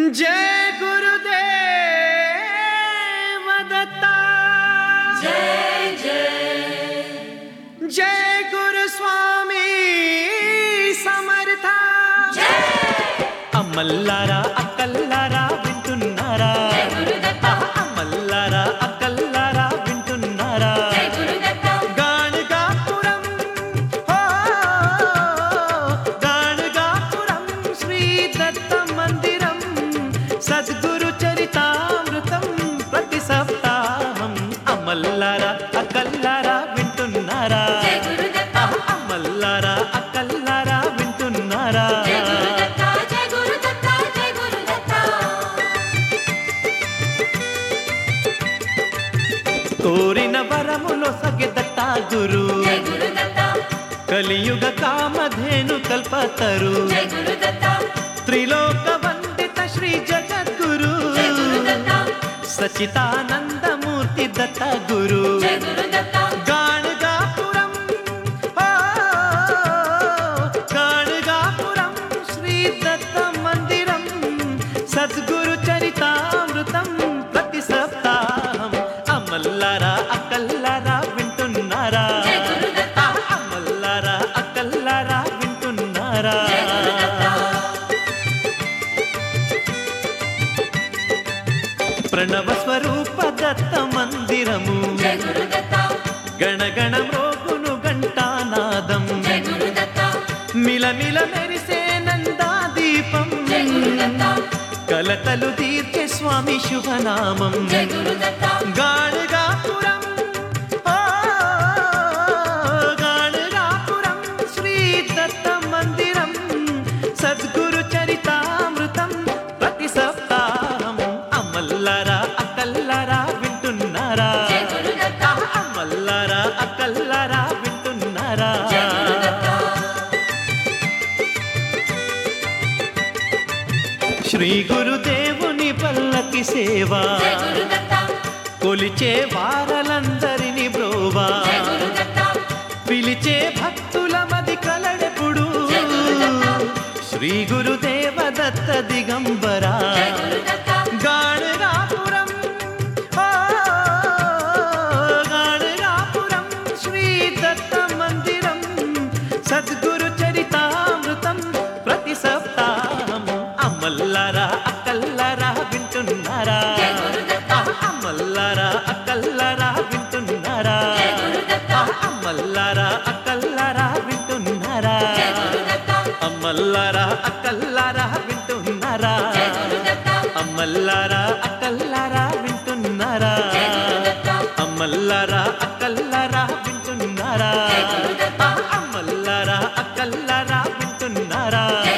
जय गुरुदेव दत्ता, जय जय जय गुरु स्वामी समर्था, जय అమ్మల్లారా అక్కల్లారా వింటున్నారా? जय गुरुदत्ता, అమ్మల్లారా అక్కల్లారా వింటున్నారా? जय गुरुदत्ता, గాణగాపురం హో గాణగాపురం శ్రీ దత్త మందిరం సద్గురు చరితామృతం ప్రతి సప్తాహం. అమ్మల్లారా అక్కల్లారా వింటున్నారా? जय गुरुदत्ता, అమ్మల్లారా అక్కల్లారా వింటున్నారా? जय गुरुदत्ता, जय गुरुदत्ता, जय गुरुदत्ता, కోరిన వరములో సగెదత్తా గురు, जय गुरुदत्ता, కలియుగ కామధేను కల్పతరు, जय गुरुदत्ता, త్రిలోక వందిత శ్రీ జగద్గురు, जय गुरुदत्ता, సచితానందమూర్తి దత్త గురు. जय गुरुदत्ता, గాణగాపురం ఓ గాణగాపురం శ్రీ దత్త మందిరం సద్గురు చరితామృతం ప్రతి సప్తాహం. అమ్మల్లారా అక్కల్లారా వింటున్నారా? जय गुरुदत्ता, అమ్మల్లారా అక్కల్లారా వింటున్నారా? जय गुरुदत्ता, ప్రణవ స్వరూప దత్త మందిరము जय गुरुदत्ता, గణగణ మ్రోగును ఘంటానాదం, जय गुरुदत्ता, మిలమిల మెరిసే నందాదీపం, जय गुरुदत्ता, కలతలు తీర్చే స్వామి శుభనామం. जय गुरुदत्ता, గాణగాపురం ఓ గాణగాపురం శ్రీ దత్త మందిరం సద్గురు చరితామృతం ప్రతి సప్తాహం. అమ్మల్లారా అక్కల్లారా వింటున్నారా? जय गुरुदत्ता, అమ్మల్లారా అక్కల్లారా వింటున్నారా? जय गुरुदत्ता, శ్రీ గురుదేవుని పల్లకి సేవ जय गुरुदत्ता, కొలిచే వారలందరిని బ్రోవా, जय गुरुदत्ता, పిలిచే భక్తుల మది కలడెప్పుడు जय गुरुदत्ता, శ్రీ గురుదేవ దత్త దిగంబరా. जय गुरुदत्ता, గాణగాపురం ఓ గాణగాపురం శ్రీ దత్త మందిరం సద్గురు చరితామృతం ప్రతి సప్తాహం. అమ్మల్లారా అక్కల్లారా వింటున్నారా? जय गुरुदत्ता, అమ్మల్లారా అక్కల్లారా వింటున్నారా? जय गुरुदत्ता, అమ్మల్లారా అక్కల్లారా వింటున్నారా? जय गुरुदत्ता, అమ్మల్లారా అక్కల్లారా వింటున్నారా? जय गुरुदत्ता, అమ్మల్లారా అక్కల్లారా వింటున్నారా? जय गुरुदत्ता, అమ్మల్లారా అక్కల్లారా వింటున్నారా? जय गुरुदत्ता, అమ్మల్లారా అక్కల్లారా వింటున్నారా? जय